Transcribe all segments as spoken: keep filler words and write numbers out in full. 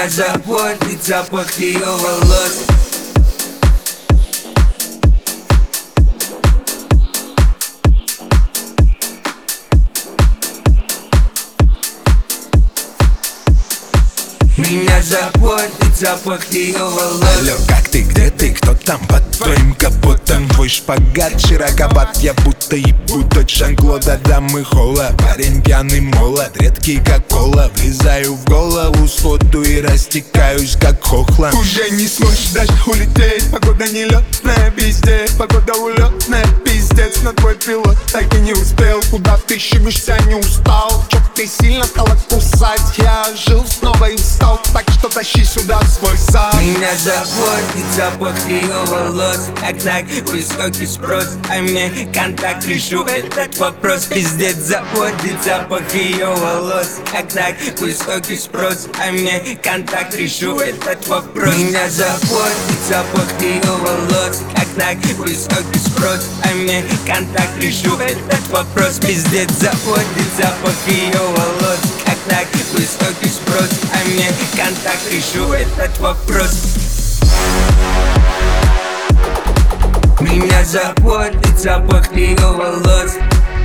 Меня заводит запах ее волос. Меня заводит запах ее волос. Алло, как ты, где ты, кто там под твоим капотом? Твой шпагат широковат, я будто ебу тот Жан-Клода дамы холла. Парень пьяный молод, редкий как кола. Влезаю в голову сходу и растекаюсь как хохла. Уже не сможешь даже улететь, погода нелетная, пиздец. Погода улетная, пиздец. Но твой пилот так и не успел. Куда ты щемишься, не устал? Чё ты сильно стала кусать? Я жил снова и встал, так что тащи сюда свой зал. Меня заводит запах ее волос. Как так высокий спрос, а мне контакт решу этот вопрос. Пиздец, заводит запах ее волос. Как так высокий спрос, а мне контакт решу этот вопрос. Меня заводит запах ее волос. Как так высокий спрос, а мне контакт решу этот вопрос. Пиздец, заводит запах ее волос. Как так высокий спрос, а мне контакт решу этот вопрос. Меня заводит запах ее волос.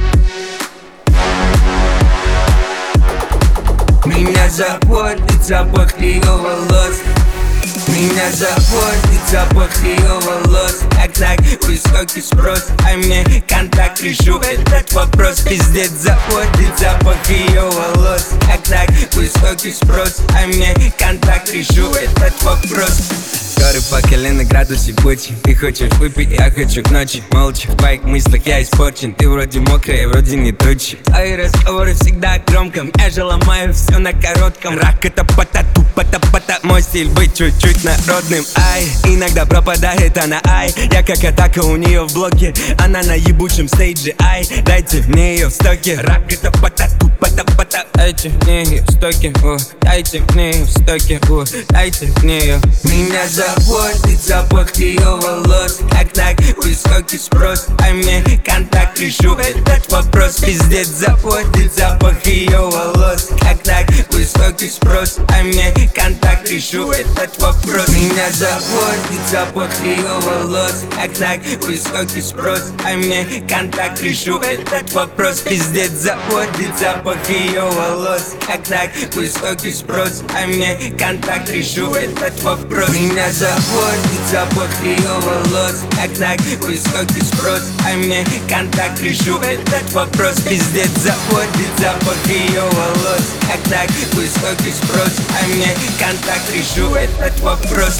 Меня заводит запах ее волос. Меня заводит запах ее волос. Как так высокий спрос, а мне контакт решу этот вопрос. Пиздец, заводит запах ее волос. Как так высокий спрос, а мне контакт решу этот вопрос. Горы по колено, градус ебучий. Ты хочешь выпить, я хочу к ночи. Молча, в твоих мыслях я испорчен. Ты вроде мокрая, вроде не тучи. Твои разговоры всегда громко. Я же ломаю все на коротком. Рак это пата-ту, пата-пата. Мой стиль быть чуть-чуть народным. Ай, иногда пропадает она, ай. Я как атака у нее в блоке. Она на ебучем стейдже, ай. Дайте мне ее в стоке. Рак это пата-ту, пата-пата. Дайте мне ее в стоке, о. Дайте мне ее в стоке, о. Дайте мне ее. Меня заводит запах ее волос. Как так высокий спрос, а мне контакт решу этот вопрос. Пиздец, заводит запах ее волос. Как так высокий спрос, а мне контакт решу этот вопрос. Меня заводит запах ее волос. Как так высокий спрос, а мне контакт решу этот вопрос. Пиздец, заводит запах ее волос. Как так высокий спрос, а мне контакт решу этот вопрос. Меня заводит запах ее волос. Как так высокий спрос, а мне контакт решу этот вопрос. Пиздец, заводит запах ее волос. Как так высокий спрос, а мне контакт решу этот вопрос.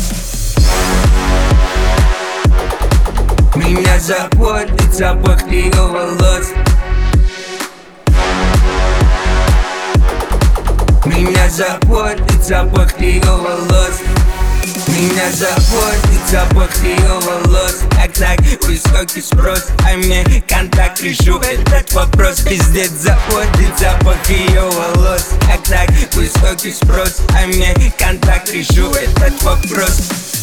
Меня заводит запах ее волос. Меня заводит запах ее волос. Меня заводит запах ее волос. Как так высокий спрос, а мне контакт решу этот вопрос. Пиздец, заводит запах ее волос. Как так высокий спрос, а мне контакт решу этот вопрос.